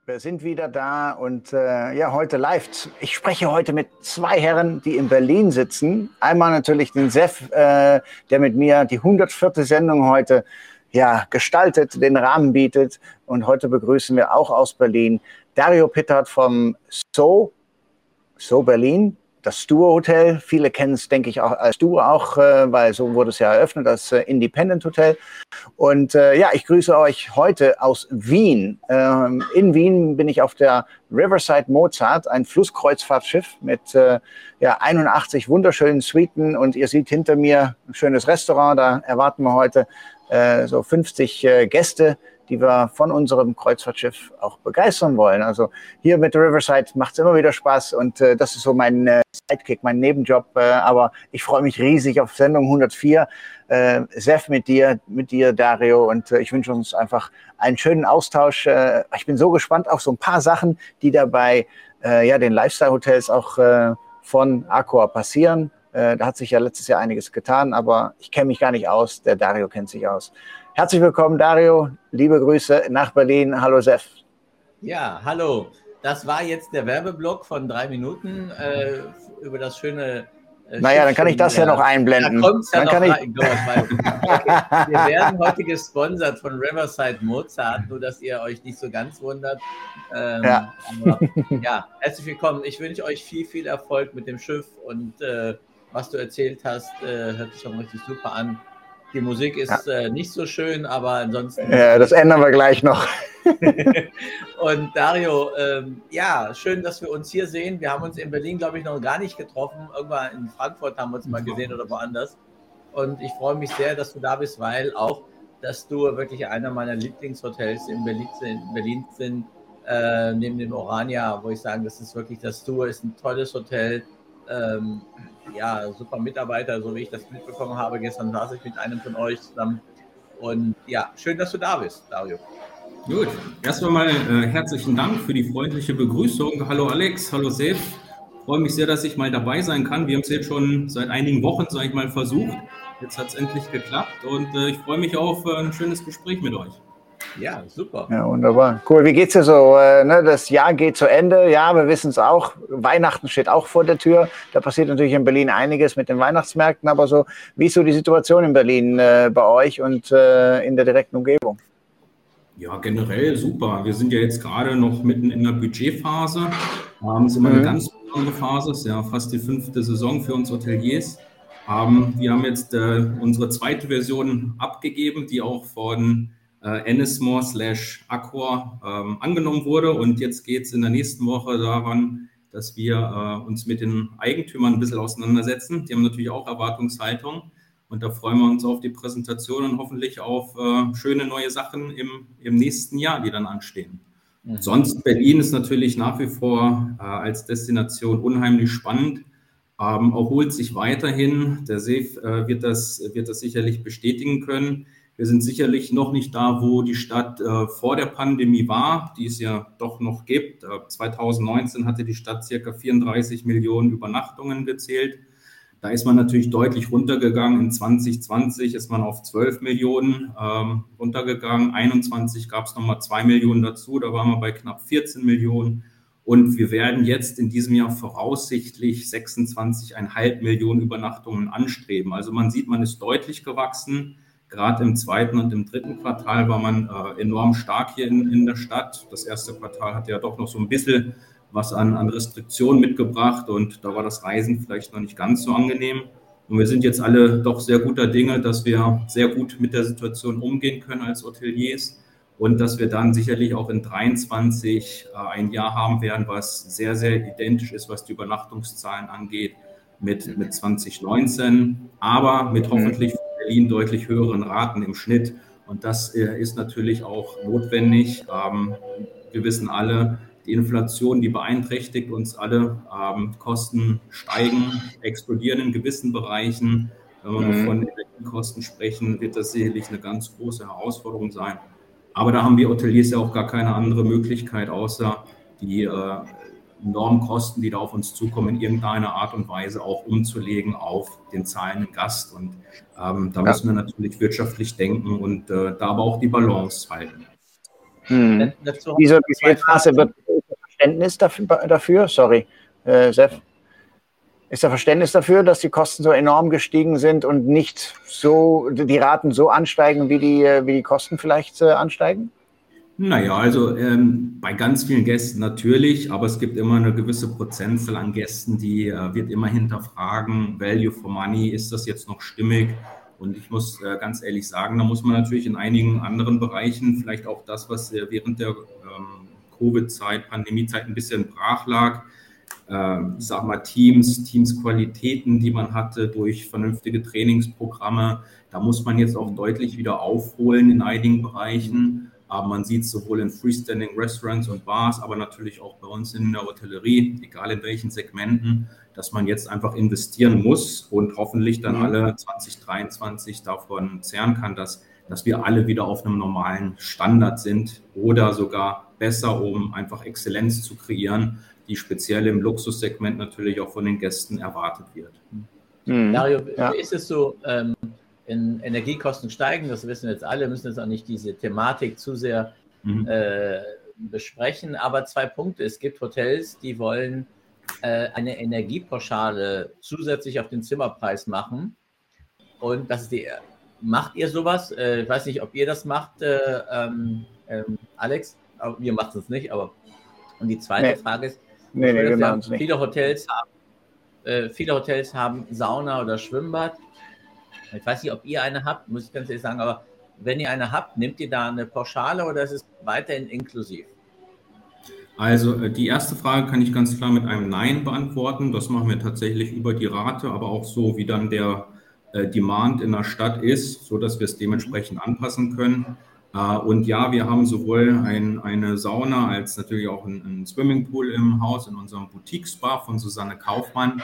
Wir sind wieder da und ja, heute live. Ich spreche heute mit zwei Herren, die in Berlin sitzen. Einmal natürlich den Sef, der mit mir die 104. Sendung heute ja, gestaltet, den Rahmen bietet. Und heute begrüßen wir auch aus Berlin Dario Pittard vom So Berlin, das Stuo Hotel. Viele kennen es, denke ich, auch als Stuo auch, weil so wurde es ja eröffnet, als Independent Hotel. Und ja, ich grüße euch heute aus Wien. In Wien bin ich auf der Riverside Mozart, ein Flusskreuzfahrtschiff mit ja, 81 wunderschönen Suiten. Und ihr seht hinter mir ein schönes Restaurant. Da erwarten wir heute so 50 Gäste, die wir von unserem Kreuzfahrtschiff auch begeistern wollen. Also hier mit Riverside macht es immer wieder Spaß und das ist so mein Sidekick, mein Nebenjob. Aber ich freue mich riesig auf Sendung 104. Sef mit dir, Dario, und ich wünsche uns einfach einen schönen Austausch. Ich bin so gespannt auf so ein paar Sachen, die da bei ja, den Lifestyle-Hotels auch von Accor passieren. Da hat sich ja letztes Jahr einiges getan, aber ich kenne mich gar nicht aus. Der Dario kennt sich aus. Herzlich willkommen, Dario. Liebe Grüße nach Berlin. Hallo, Sef. Ja, hallo. Das war jetzt der Werbeblock von 3 Minuten über das schöne naja, dann kann ich das ja noch einblenden. Da kommt es ja noch rein. Okay. Wir werden heute gesponsert von Riverside Mozart, nur dass ihr euch nicht so ganz wundert. Ja. Aber, ja, herzlich willkommen. Ich wünsche euch viel, viel Erfolg mit dem Schiff und was du erzählt hast, hört sich schon richtig super an. Die Musik ist nicht so schön, aber ansonsten... Ja, das ändern wir gleich noch. Und Dario, ja, schön, dass wir uns hier sehen. Wir haben uns in Berlin, glaube ich, noch gar nicht getroffen. Irgendwann in Frankfurt haben wir uns mal gesehen oder woanders. Und ich freue mich sehr, dass du da bist, weil auch, dass du wirklich einer meiner Lieblingshotels in Berlin sind, neben dem Orania, wo ich sage, das ist wirklich das Stuo, ist ein tolles Hotel. Ja, super Mitarbeiter, so wie ich das mitbekommen habe. Gestern saß ich mit einem von euch zusammen. Und ja, schön, dass du da bist, Dario. Gut, erst einmal herzlichen Dank für die freundliche Begrüßung. Hallo Alex, hallo Sef. Ich freue mich sehr, dass ich mal dabei sein kann. Wir haben es jetzt schon seit einigen Wochen, sage ich mal, versucht. Jetzt hat es endlich geklappt und ich freue mich auf ein schönes Gespräch mit euch. Ja, super. Ja, wunderbar. Cool. Wie geht's dir so? Ne, das Jahr geht zu Ende. Ja, wir wissen es auch. Weihnachten steht auch vor der Tür. Da passiert natürlich in Berlin einiges mit den Weihnachtsmärkten. Aber so, wie ist so die Situation in Berlin bei euch und in der direkten Umgebung? Ja, generell super. Wir sind ja jetzt gerade noch mitten in der Budgetphase. Es ist immer eine ganz besondere Phase. Es ist ja fast die 5. Saison für uns Hoteliers. Wir haben jetzt unsere zweite Version abgegeben, die auch von Ennismore/Accor angenommen wurde. Und jetzt geht es in der nächsten Woche daran, dass wir uns mit den Eigentümern ein bisschen auseinandersetzen. Die haben natürlich auch Erwartungshaltung. Und da freuen wir uns auf die Präsentation und hoffentlich auf schöne neue Sachen im nächsten Jahr, die dann anstehen. Sonst Berlin ist natürlich nach wie vor als Destination unheimlich spannend, erholt sich weiterhin. Der Sef wird das sicherlich bestätigen können. Wir sind sicherlich noch nicht da, wo die Stadt vor der Pandemie war, die es ja doch noch gibt. 2019 hatte die Stadt circa 34 Millionen Übernachtungen gezählt. Da ist man natürlich deutlich runtergegangen. In 2020 ist man auf 12 Millionen runtergegangen. 2021 gab es nochmal 2 Millionen dazu. Da waren wir bei knapp 14 Millionen. Und wir werden jetzt in diesem Jahr voraussichtlich 26,5 Millionen Übernachtungen anstreben. Also man sieht, man ist deutlich gewachsen. Gerade im 2. und im 3. Quartal war man enorm stark hier in der Stadt. Das 1. Quartal hat ja doch noch so ein bisschen was an Restriktionen mitgebracht und da war das Reisen vielleicht noch nicht ganz so angenehm. Und wir sind jetzt alle doch sehr guter Dinge, dass wir sehr gut mit der Situation umgehen können als Hoteliers und dass wir dann sicherlich auch in 2023 ein Jahr haben werden, was sehr, sehr identisch ist, was die Übernachtungszahlen angeht mit 2019, aber mit hoffentlich für Berlin deutlich höheren Raten im Schnitt. Und das ist natürlich auch notwendig. Wir wissen alle, die Inflation, die beeinträchtigt uns alle. Kosten steigen, explodieren in gewissen Bereichen. Wenn wir noch von Energiekosten sprechen, wird das sicherlich eine ganz große Herausforderung sein. Aber da haben wir Hoteliers ja auch gar keine andere Möglichkeit, außer die enormen Kosten, die da auf uns zukommen, in irgendeiner Art und Weise auch umzulegen auf den zahlenden Gast. Und da müssen wir natürlich wirtschaftlich denken und da aber auch die Balance halten. Dazu Diese zwei Budgetmaße wird Verständnis dafür, sorry, Sef. Ist da Verständnis dafür, dass die Kosten so enorm gestiegen sind und nicht so, die Raten so ansteigen, wie die Kosten vielleicht ansteigen? Naja, also bei ganz vielen Gästen natürlich, aber es gibt immer eine gewisse Prozentzahl an Gästen, die wird immer hinterfragen, Value for Money, ist das jetzt noch stimmig? Und ich muss ganz ehrlich sagen, da muss man natürlich in einigen anderen Bereichen vielleicht auch das, was während der Covid-Zeit, Pandemiezeit ein bisschen brach lag, ich sag mal Teamsqualitäten, die man hatte durch vernünftige Trainingsprogramme, da muss man jetzt auch deutlich wieder aufholen in einigen Bereichen. Aber man sieht es sowohl in Freestanding Restaurants und Bars, aber natürlich auch bei uns in der Hotellerie, egal in welchen Segmenten, dass man jetzt einfach investieren muss und hoffentlich dann alle 2023 davon zehren kann, dass wir alle wieder auf einem normalen Standard sind oder sogar besser, um einfach Exzellenz zu kreieren, die speziell im Luxussegment natürlich auch von den Gästen erwartet wird. Dario, wie ist es so, Energiekosten steigen, das wissen jetzt alle, müssen jetzt auch nicht diese Thematik zu sehr besprechen, aber 2 Punkte. Es gibt Hotels, die wollen eine Energiepauschale zusätzlich auf den Zimmerpreis machen. Und das ist macht ihr sowas? Ich weiß nicht, ob ihr das macht, Alex. Wir machen es nicht, aber und die zweite Frage ist, wir machen es nicht. Viele Hotels haben Sauna oder Schwimmbad. Ich weiß nicht, ob ihr eine habt, muss ich ganz ehrlich sagen, aber wenn ihr eine habt, nehmt ihr da eine Pauschale oder ist es weiterhin inklusiv? Also die erste Frage kann ich ganz klar mit einem Nein beantworten. Das machen wir tatsächlich über die Rate, aber auch so, wie dann der Demand in der Stadt ist, so dass wir es dementsprechend anpassen können. Und ja, wir haben sowohl eine Sauna als natürlich auch einen Swimmingpool im Haus, in unserem Boutique-Spa von Susanne Kaufmann.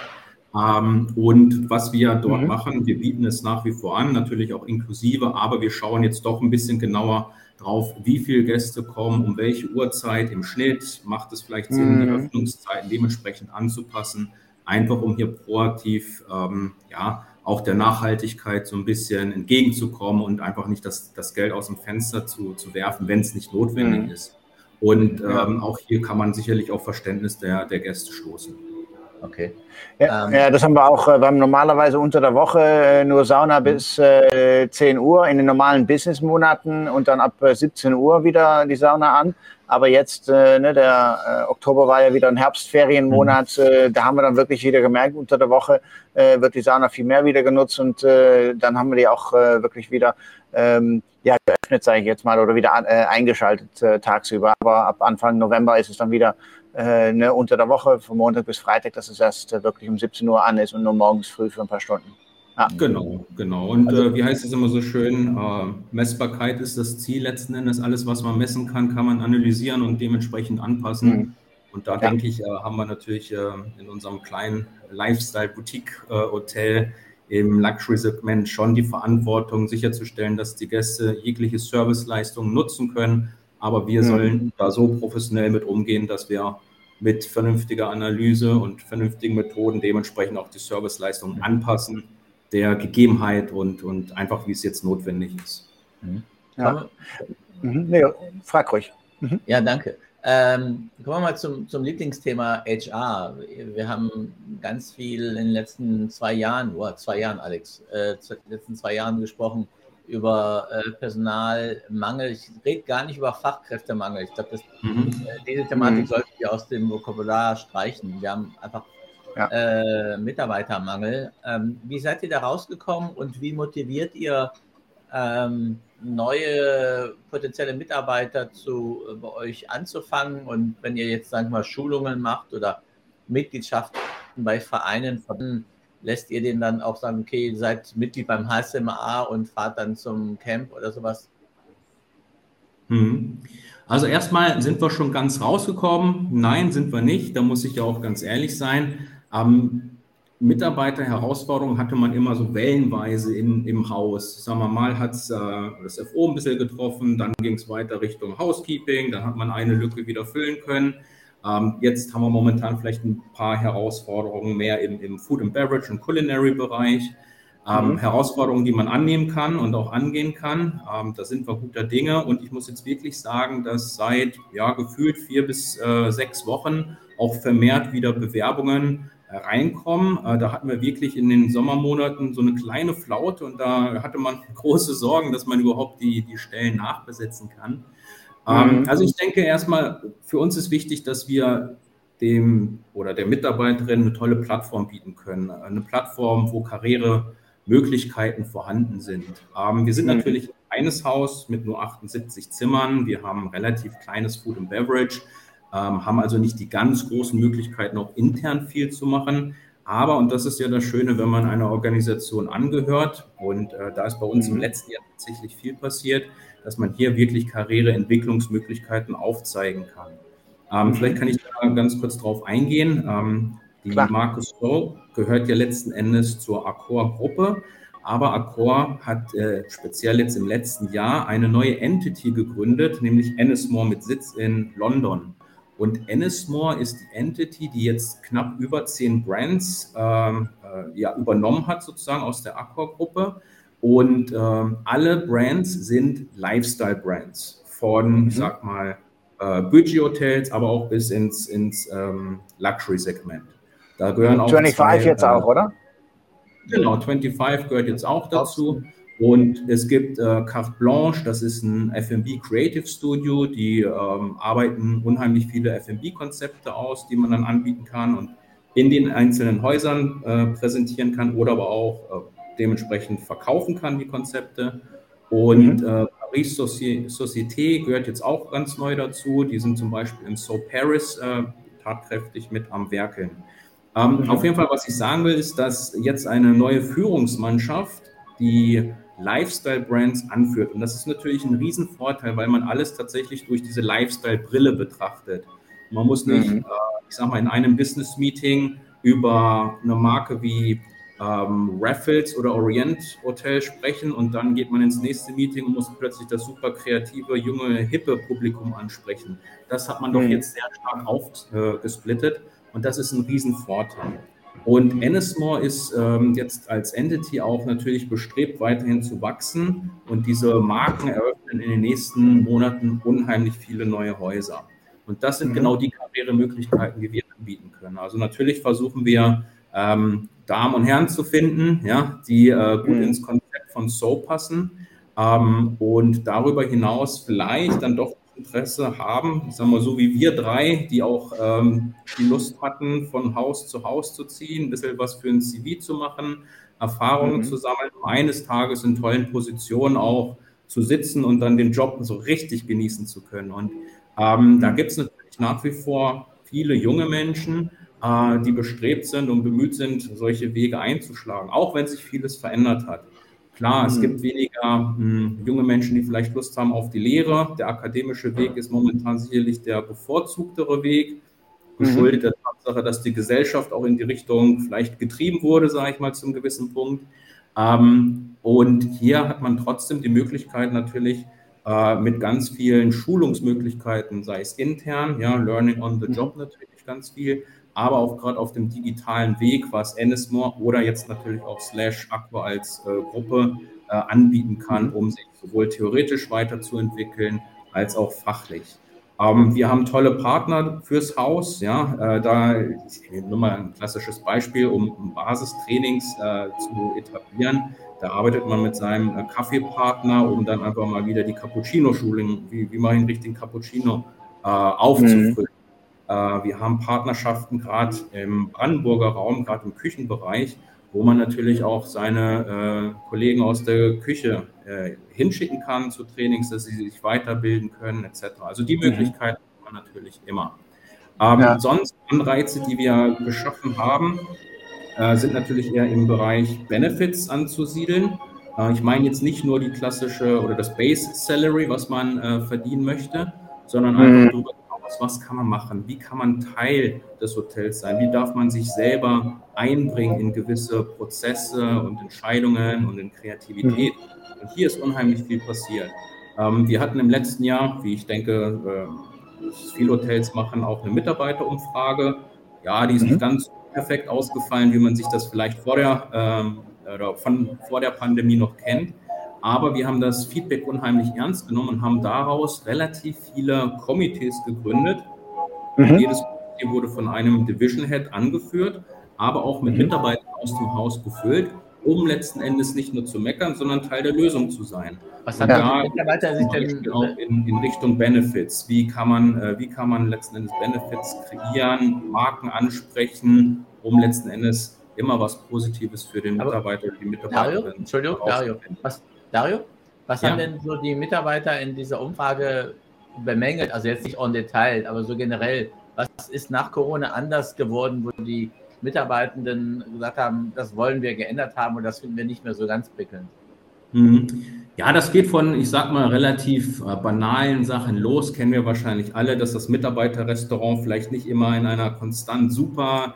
Und was wir dort machen, wir bieten es nach wie vor an, natürlich auch inklusive, aber wir schauen jetzt doch ein bisschen genauer drauf, wie viele Gäste kommen, um welche Uhrzeit im Schnitt, macht es vielleicht Sinn, die Öffnungszeiten dementsprechend anzupassen, einfach um hier proaktiv auch der Nachhaltigkeit so ein bisschen entgegenzukommen und einfach nicht das Geld aus dem Fenster zu werfen, wenn es nicht notwendig ist. Und auch hier kann man sicherlich auf Verständnis der Gäste stoßen. Okay. Ja, das haben wir auch. Wir haben normalerweise unter der Woche nur Sauna bis 10 Uhr in den normalen Business-Monaten und dann ab 17 Uhr wieder die Sauna an. Aber jetzt, der Oktober war ja wieder ein Herbstferienmonat, da haben wir dann wirklich wieder gemerkt, unter der Woche wird die Sauna viel mehr wieder genutzt und dann haben wir die auch wirklich wieder geöffnet, sage ich jetzt mal, oder wieder eingeschaltet tagsüber. Aber ab Anfang November ist es dann wieder unter der Woche, von Montag bis Freitag, dass es erst wirklich um 17 Uhr an ist und nur morgens früh für ein paar Stunden. Ja. Genau. Und wie heißt es immer so schön, Messbarkeit ist das Ziel letzten Endes. Alles, was man messen kann, kann man analysieren und dementsprechend anpassen. Und da denke ich, haben wir natürlich in unserem kleinen Lifestyle-Boutique-Hotel im Luxury-Segment schon die Verantwortung, sicherzustellen, dass die Gäste jegliche Serviceleistungen nutzen können. Aber wir sollen da so professionell mit umgehen, dass wir mit vernünftiger Analyse und vernünftigen Methoden dementsprechend auch die Serviceleistungen anpassen, der Gegebenheit und einfach, wie es jetzt notwendig ist. Frag ruhig. Ja, danke. Kommen wir mal zum Lieblingsthema HR. Wir haben ganz viel in den letzten 2 Jahren, Alex, letzten 2 Jahren gesprochen über Personalmangel. Ich rede gar nicht über Fachkräftemangel. Ich glaube, diese Thematik sollten wir aus dem Vokabular streichen. Wir haben einfach Mitarbeitermangel. Wie seid ihr da rausgekommen und wie motiviert ihr neue potenzielle Mitarbeiter bei euch anzufangen? Und wenn ihr jetzt, sagen wir mal, Schulungen macht oder Mitgliedschaften bei Vereinen, lässt ihr den dann auch sagen, okay, seid Mitglied beim HSMA und fahrt dann zum Camp oder sowas? Also erstmal sind wir schon ganz rausgekommen. Nein, sind wir nicht. Da muss ich ja auch ganz ehrlich sein. Mitarbeiterherausforderungen hatte man immer so wellenweise im Haus. Sagen wir mal, hat es das FO ein bisschen getroffen, dann ging es weiter Richtung Housekeeping, dann hat man eine Lücke wieder füllen können. Jetzt haben wir momentan vielleicht ein paar Herausforderungen mehr im Food and Beverage und Culinary Bereich. Herausforderungen, die man annehmen kann und auch angehen kann. Da sind wir guter Dinge und ich muss jetzt wirklich sagen, dass seit gefühlt 4 bis 6 Wochen auch vermehrt wieder Bewerbungen reinkommen. Da hatten wir wirklich in den Sommermonaten so eine kleine Flaute und da hatte man große Sorgen, dass man überhaupt die Stellen nachbesetzen kann. Also ich denke erstmal, für uns ist wichtig, dass wir dem oder der Mitarbeiterin eine tolle Plattform bieten können. Eine Plattform, wo Karrieremöglichkeiten vorhanden sind. Wir sind natürlich ein kleines Haus mit nur 78 Zimmern. Wir haben ein relativ kleines Food and Beverage, haben also nicht die ganz großen Möglichkeiten, auch intern viel zu machen. Aber, und das ist ja das Schöne, wenn man einer Organisation angehört, und da ist bei uns im letzten Jahr tatsächlich viel passiert, dass man hier wirklich Karriereentwicklungsmöglichkeiten aufzeigen kann. Vielleicht kann ich da ganz kurz drauf eingehen. Die Marke So gehört ja letzten Endes zur Accor-Gruppe, aber Accor hat speziell jetzt im letzten Jahr eine neue Entity gegründet, nämlich Ennismore mit Sitz in London. Und Ennismore ist die Entity, die jetzt knapp über 10 Brands übernommen hat, sozusagen aus der Accor-Gruppe. Und alle Brands sind Lifestyle-Brands von, ich sag mal, Budget-Hotels, aber auch bis ins Luxury-Segment. Da gehören auch 25 jetzt auch, oder? Genau, 25 gehört jetzt auch dazu. Und es gibt Carte Blanche, das ist ein F&B Creative Studio, die arbeiten unheimlich viele F&B-Konzepte aus, die man dann anbieten kann und in den einzelnen Häusern präsentieren kann oder aber auch dementsprechend verkaufen kann, die Konzepte. Und Paris Société gehört jetzt auch ganz neu dazu. Die sind zum Beispiel in So Paris tatkräftig mit am Werkeln. Auf jeden Fall, was ich sagen will, ist, dass jetzt eine neue Führungsmannschaft die Lifestyle-Brands anführt. Und das ist natürlich ein Riesenvorteil, weil man alles tatsächlich durch diese Lifestyle-Brille betrachtet. Man muss nicht, ich sag mal, in einem Business-Meeting über eine Marke wie Raffles oder Orient Hotel sprechen und dann geht man ins nächste Meeting und muss plötzlich das super kreative, junge, hippe Publikum ansprechen. Das hat man doch jetzt sehr stark aufgesplittet und das ist ein Riesenvorteil. Und Ennismore ist jetzt als Entity auch natürlich bestrebt, weiterhin zu wachsen und diese Marken eröffnen in den nächsten Monaten unheimlich viele neue Häuser. Und das sind genau die Karrieremöglichkeiten, die wir anbieten können. Also natürlich versuchen wir, Damen und Herren zu finden, ja, die gut ins Konzept von So passen und darüber hinaus vielleicht dann doch Interesse haben, sagen wir so wie wir drei, die auch die Lust hatten, von Haus zu Haus zu ziehen, ein bisschen was für ein CV zu machen, Erfahrungen zu sammeln, um eines Tages in tollen Positionen auch zu sitzen und dann den Job so richtig genießen zu können. Und da gibt es natürlich nach wie vor viele junge Menschen, die bestrebt sind und bemüht sind, solche Wege einzuschlagen, auch wenn sich vieles verändert hat. Klar, es gibt weniger junge Menschen, die vielleicht Lust haben auf die Lehre. Der akademische Weg ist momentan sicherlich der bevorzugtere Weg, geschuldet der Tatsache, dass die Gesellschaft auch in die Richtung vielleicht getrieben wurde, sage ich mal, zum gewissen Punkt. Und hier hat man trotzdem die Möglichkeit natürlich mit ganz vielen Schulungsmöglichkeiten, sei es intern, ja, Learning on the Job natürlich ganz viel, aber auch gerade auf dem digitalen Weg, was Ennismore oder jetzt natürlich auch /Accor als Gruppe anbieten kann, um sich sowohl theoretisch weiterzuentwickeln als auch fachlich. Wir haben tolle Partner fürs Haus, ja, ich nehme nur mal ein klassisches Beispiel, um Basistrainings zu etablieren. Da arbeitet man mit seinem Kaffeepartner, um dann einfach mal wieder die Cappuccino-Schulung, wie mache ich einen richtigen Cappuccino, aufzufrischen. Wir haben Partnerschaften gerade im Brandenburger Raum, gerade im Küchenbereich, wo man natürlich auch seine Kollegen aus der Küche hinschicken kann zu Trainings, dass sie sich weiterbilden können, etc. Also die Möglichkeiten hat man natürlich immer. Sonst Anreize, die wir geschaffen haben, sind natürlich eher im Bereich Benefits anzusiedeln. Ich meine jetzt nicht nur die klassische oder das Base Salary, was man verdienen möchte, sondern einfach darüber hinaus, was kann man machen, wie kann man Teil des Hotels sein, wie darf man sich selber einbringen in gewisse Prozesse und Entscheidungen und in Kreativität. Und hier ist unheimlich viel passiert. Wir hatten im letzten Jahr, wie ich denke, viele Hotels machen, auch eine Mitarbeiterumfrage. Ja, die ist nicht ganz perfekt ausgefallen, wie man sich das vielleicht vor der oder von vor der Pandemie noch kennt. Aber wir haben das Feedback unheimlich ernst genommen und haben daraus relativ viele Komitees gegründet. Jedes Komitee wurde von einem Division Head angeführt, aber auch mit Mitarbeitern aus dem Haus gefüllt, um letzten Endes nicht nur zu meckern, sondern Teil der Lösung zu sein. Was haben die Mitarbeiter sich denn auch in Richtung Benefits? Wie kann man letzten Endes Benefits kreieren, Marken ansprechen, um letzten Endes immer was Positives für den Mitarbeiter und die Mitarbeiterin Dario, was haben denn so die Mitarbeiter in dieser Umfrage bemängelt? Also jetzt nicht en Detail, aber so generell. Was ist nach Corona anders geworden, wo die Mitarbeitenden gesagt haben, das wollen wir geändert haben und das finden wir nicht mehr so ganz prickelnd? Ja, das geht von, ich sag mal, relativ banalen Sachen los. Kennen wir wahrscheinlich alle, dass das Mitarbeiterrestaurant vielleicht nicht immer in einer konstant super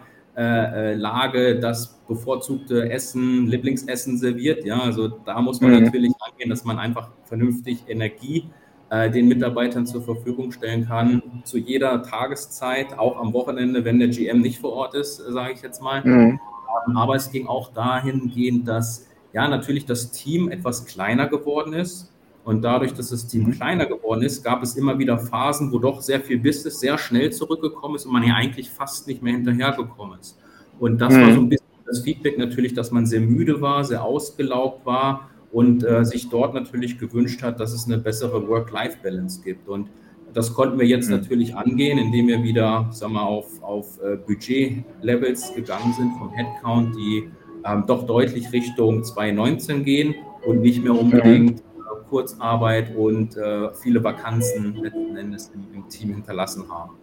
Lage das bevorzugte Essen, Lieblingsessen serviert. Ja, also da muss man natürlich angehen, dass man einfach vernünftig Energie den Mitarbeitern zur Verfügung stellen kann, zu jeder Tageszeit, auch am Wochenende, wenn der GM nicht vor Ort ist, sage ich jetzt mal. Aber es ging auch dahingehend, dass ja natürlich das Team etwas kleiner geworden ist. Und dadurch, dass das Team kleiner geworden ist, gab es immer wieder Phasen, wo doch sehr viel Business sehr schnell zurückgekommen ist und man ja eigentlich fast nicht mehr hinterhergekommen ist. Und das war so ein bisschen das Feedback natürlich, dass man sehr müde war, sehr ausgelaugt war und sich dort natürlich gewünscht hat, dass es eine bessere Work-Life-Balance gibt. Und das konnten wir jetzt natürlich angehen, indem wir wieder, sagen wir, auf Budget-Levels gegangen sind vom Headcount, die doch deutlich Richtung 2019 gehen und nicht mehr unbedingt Kurzarbeit und viele Vakanzen letzten Endes im Team hinterlassen haben.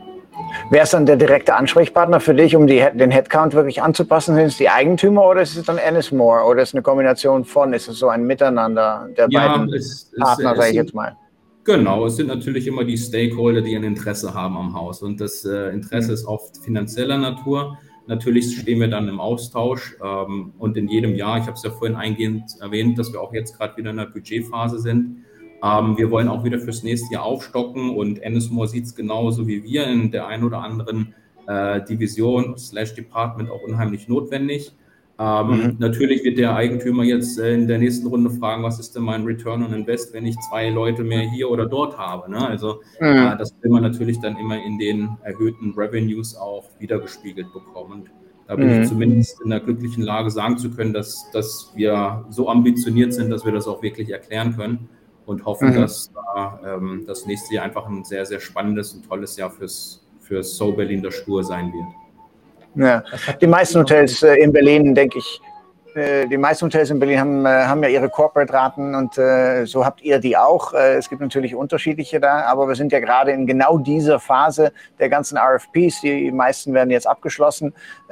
Wer ist dann der direkte Ansprechpartner für dich, um den Headcount wirklich anzupassen? Sind es die Eigentümer oder ist es dann Ennismore oder ist es eine Kombination von, ist es so ein Miteinander der beiden Partner, sage ich jetzt mal? Genau, es sind natürlich immer die Stakeholder, die ein Interesse haben am Haus und das Interesse ist oft finanzieller Natur. Natürlich stehen wir dann im Austausch und in jedem Jahr, ich habe es ja vorhin eingehend erwähnt, dass wir auch jetzt gerade wieder in der Budgetphase sind. Wir wollen auch wieder fürs nächste Jahr aufstocken und Ennismore sieht es genauso wie wir in der einen oder anderen Division / Department auch unheimlich notwendig. Natürlich wird der Eigentümer jetzt in der nächsten Runde fragen, was ist denn mein Return on Invest, wenn ich 2 Leute mehr hier oder dort habe. Ne? Also das will man natürlich dann immer in den erhöhten Revenues auch wiedergespiegelt bekommen. Da bin ich zumindest in der glücklichen Lage, sagen zu können, dass wir so ambitioniert sind, dass wir das auch wirklich erklären können und hoffen, dass das nächste Jahr einfach ein sehr, sehr spannendes und tolles Jahr fürs So Berlin der Spur sein wird. Ja, die meisten Hotels in Berlin, denke ich, die meisten Hotels in Berlin haben ja ihre Corporate-Raten und so habt ihr die auch. Es gibt natürlich unterschiedliche da, aber wir sind ja gerade in genau dieser Phase der ganzen RFPs. Die meisten werden jetzt abgeschlossen.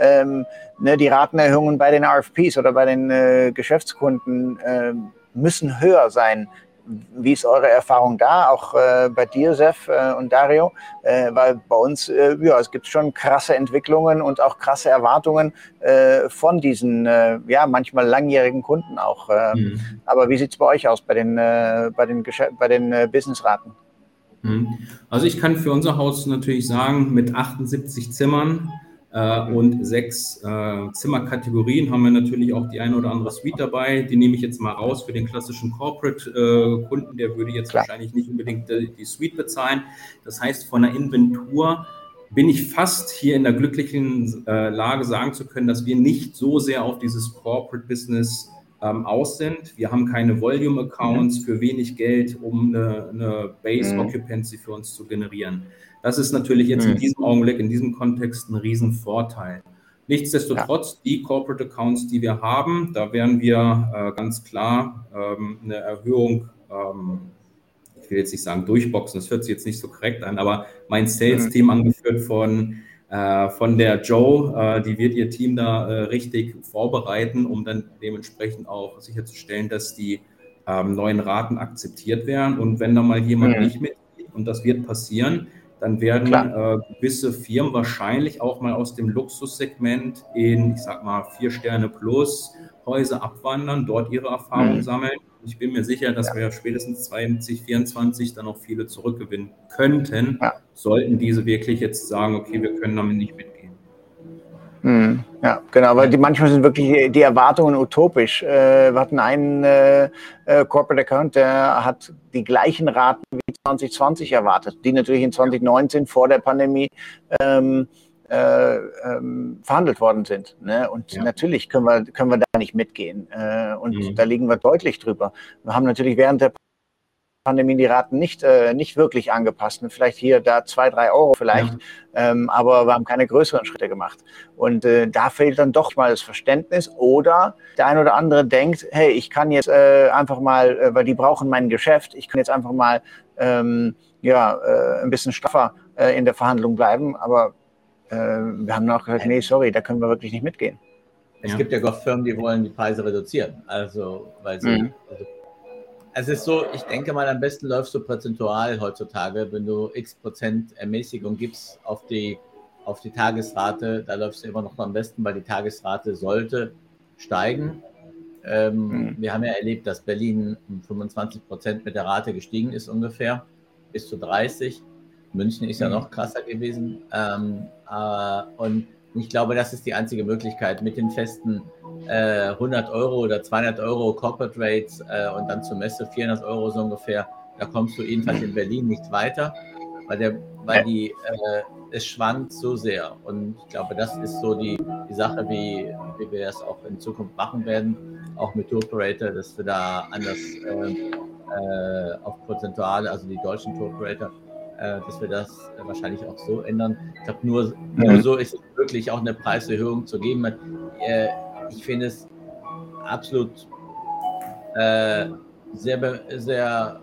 Die Ratenerhöhungen bei den RFPs oder bei den Geschäftskunden müssen höher sein. Wie ist eure Erfahrung da, auch bei dir, Sef und Dario? Weil bei uns, es gibt schon krasse Entwicklungen und auch krasse Erwartungen von diesen, manchmal langjährigen Kunden auch. Aber wie sieht es bei euch aus, bei den Businessraten? Also ich kann für unser Haus natürlich sagen, mit 78 Zimmern und 6 Zimmerkategorien haben wir natürlich auch die eine oder andere Suite dabei. Die nehme ich jetzt mal raus für den klassischen Corporate-Kunden. Der würde jetzt wahrscheinlich nicht unbedingt die Suite bezahlen. Das heißt, von der Inventur bin ich fast hier in der glücklichen Lage, sagen zu können, dass wir nicht so sehr auf dieses Corporate-Business aus sind. Wir haben keine Volume-Accounts für wenig Geld, um eine Base-Occupancy für uns zu generieren. Das ist natürlich jetzt in diesem Augenblick, in diesem Kontext ein Riesenvorteil. Nichtsdestotrotz, die Corporate Accounts, die wir haben, da werden wir ganz klar eine Erhöhung, ich will jetzt nicht sagen durchboxen, das hört sich jetzt nicht so korrekt an, aber mein Sales-Team angeführt von der Joe, die wird ihr Team da richtig vorbereiten, um dann dementsprechend auch sicherzustellen, dass die neuen Raten akzeptiert werden. Und wenn da mal jemand nicht mitgeht, und das wird passieren, dann werden gewisse Firmen wahrscheinlich auch mal aus dem Luxussegment in, ich sag mal, 4 Sterne plus Häuser abwandern, dort ihre Erfahrungen sammeln. Ich bin mir sicher, dass wir spätestens 2024 dann auch viele zurückgewinnen könnten, sollten diese wirklich jetzt sagen, okay, wir können damit nicht mitgehen. Ja, genau, weil manchmal sind wirklich die Erwartungen utopisch. Wir hatten einen Corporate Account, der hat die gleichen Raten wie 2020 erwartet, die natürlich in 2019 vor der Pandemie verhandelt worden sind. Ne? Und natürlich können wir da nicht mitgehen. Da liegen wir deutlich drüber. Wir haben natürlich während der Pandemie die Raten nicht wirklich angepasst. Vielleicht hier, da 2, 3 Euro vielleicht, aber wir haben keine größeren Schritte gemacht. Und da fehlt dann doch mal das Verständnis. Oder der ein oder andere denkt, hey, ich kann jetzt einfach mal, weil die brauchen mein Geschäft, ich kann jetzt einfach mal ein bisschen straffer in der Verhandlung bleiben. Aber wir haben auch gesagt, nee, sorry, da können wir wirklich nicht mitgehen. Es gibt ja auch Firmen, die wollen die Preise reduzieren. Also, weil sie... Es ist so, ich denke mal, am besten läufst du prozentual heutzutage, wenn du x% Ermäßigung gibst auf die Tagesrate, da läufst du immer noch am besten, weil die Tagesrate sollte steigen. Wir haben ja erlebt, dass Berlin um 25% mit der Rate gestiegen ist ungefähr, bis zu 30. München ist ja noch krasser gewesen. Und ich glaube, das ist die einzige Möglichkeit mit den festen 100 Euro oder 200 Euro Corporate Rates und dann zur Messe 400 Euro so ungefähr. Da kommst du jedenfalls in Berlin nicht weiter, weil es schwankt so sehr. Und ich glaube, das ist so die Sache, wie wir das auch in Zukunft machen werden, auch mit Tour Operator, dass wir da anders auf prozentuale, also die deutschen Tour Operator, dass wir das wahrscheinlich auch so ändern. Ich glaube, nur so ist es wirklich auch eine Preiserhöhung zu geben. Ich finde es absolut sehr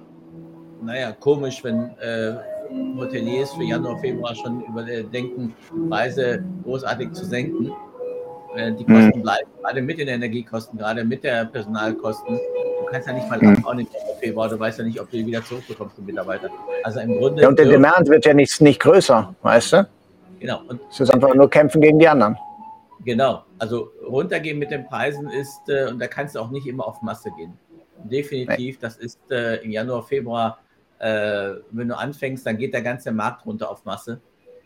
komisch, wenn Hoteliers für Januar, Februar schon denken, Preise großartig zu senken. Die Kosten bleiben, gerade mit den Energiekosten, gerade mit der Personalkosten. Du kannst ja nicht mal abbauen im Februar, du weißt ja nicht, ob du die wieder zurückbekommst, die Mitarbeiter. Also im Grunde... Ja, und der Demand wird ja nicht größer, weißt du? Genau. Und es ist einfach nur kämpfen gegen die anderen. Genau, also runtergehen mit den Preisen ist, und da kannst du auch nicht immer auf Masse gehen. Definitiv, das ist im Januar, Februar, wenn du anfängst, dann geht der ganze Markt runter auf Masse.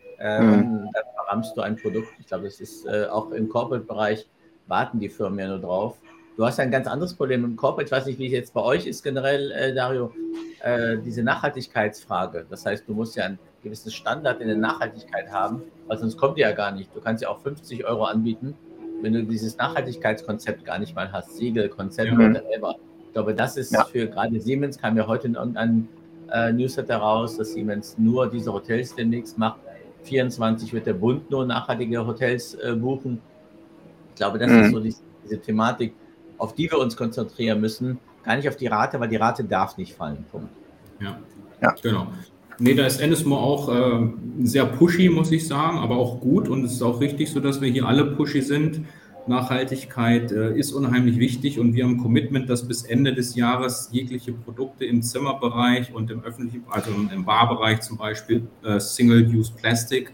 Und dann verrammst du ein Produkt. Ich glaube, das ist auch im Corporate-Bereich, warten die Firmen ja nur drauf. Du hast ein ganz anderes Problem im Corporate, ich weiß nicht, wie es jetzt bei euch ist generell, Dario, diese Nachhaltigkeitsfrage. Das heißt, du musst ja einen gewissen Standard in der Nachhaltigkeit haben, weil sonst kommt die ja gar nicht. Du kannst ja auch 50 Euro anbieten, wenn du dieses Nachhaltigkeitskonzept gar nicht mal hast, Siegelkonzept oder whatever. Ich glaube, das ist für gerade Siemens, kam ja heute in irgendeinem Newsletter raus, dass Siemens nur diese Hotels demnächst macht. 24 wird der Bund nur nachhaltige Hotels buchen. Ich glaube, das ist so diese Thematik, auf die wir uns konzentrieren müssen. Gar nicht auf die Rate, weil die Rate darf nicht fallen. Punkt. Ja, genau. Nee, da ist Ennismore auch sehr pushy, muss ich sagen, aber auch gut. Und es ist auch richtig so, dass wir hier alle pushy sind. Nachhaltigkeit ist unheimlich wichtig und wir haben ein Commitment, dass bis Ende des Jahres jegliche Produkte im Zimmerbereich und im öffentlichen, also im Barbereich zum Beispiel, Single-Use Plastic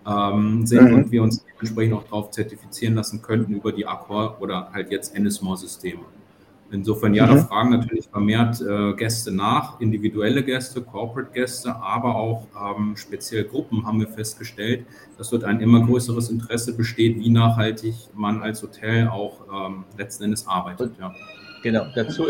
sind und wir uns entsprechend auch darauf zertifizieren lassen könnten über die Accor oder halt jetzt Ennismore-Systeme. Insofern, ja, da fragen natürlich vermehrt Gäste nach, individuelle Gäste, Corporate-Gäste, aber auch speziell Gruppen haben wir festgestellt, dass dort ein immer größeres Interesse besteht, wie nachhaltig man als Hotel auch letzten Endes arbeitet. Ja. Genau, dazu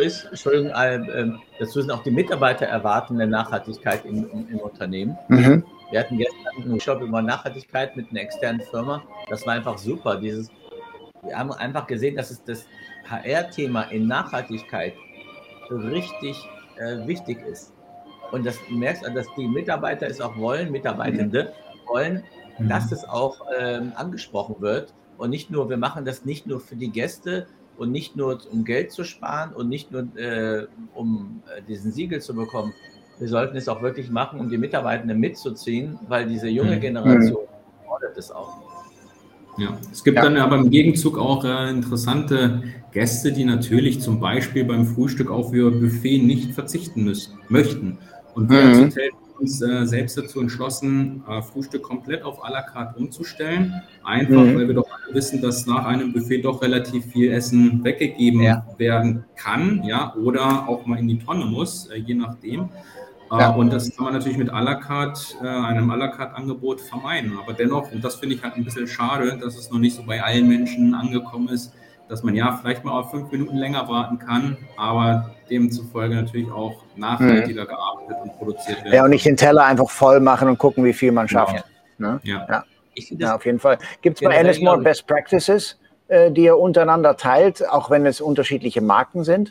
sind auch die Mitarbeiter erwarten eine Nachhaltigkeit im Unternehmen. Wir hatten gestern einen Workshop über Nachhaltigkeit mit einer externen Firma. Das war einfach super. Wir haben einfach gesehen, dass es das HR-Thema in Nachhaltigkeit richtig wichtig ist. Und das merkst du, dass die Mitarbeiter es auch wollen, Mitarbeitende wollen, dass es auch angesprochen wird. Und nicht nur, wir machen das nicht nur für die Gäste und nicht nur um Geld zu sparen und nicht nur um diesen Siegel zu bekommen. Wir sollten es auch wirklich machen, um die Mitarbeitenden mitzuziehen, weil diese junge Generation fordert es auch. Ja, es gibt dann aber im Gegenzug auch interessante Gäste, die natürlich zum Beispiel beim Frühstück auf ihr Buffet nicht verzichten möchten. Und wir als Hotel haben uns selbst dazu entschlossen, Frühstück komplett auf à la carte umzustellen. Einfach, weil wir doch alle wissen, dass nach einem Buffet doch relativ viel Essen weggegeben werden kann, ja, oder auch mal in die Tonne muss, je nachdem. Und das kann man natürlich mit einem à la carte Angebot vermeiden. Aber dennoch, und das finde ich halt ein bisschen schade, dass es noch nicht so bei allen Menschen angekommen ist, dass man ja vielleicht mal auf 5 Minuten länger warten kann, aber demzufolge natürlich auch nachhaltiger gearbeitet und produziert wird. Ja, und nicht den Teller einfach voll machen und gucken, wie viel man schafft. Ne? Ja. Ja, auf jeden Fall. Gibt es bei Ennismore Best Practices, die ihr untereinander teilt, auch wenn es unterschiedliche Marken sind?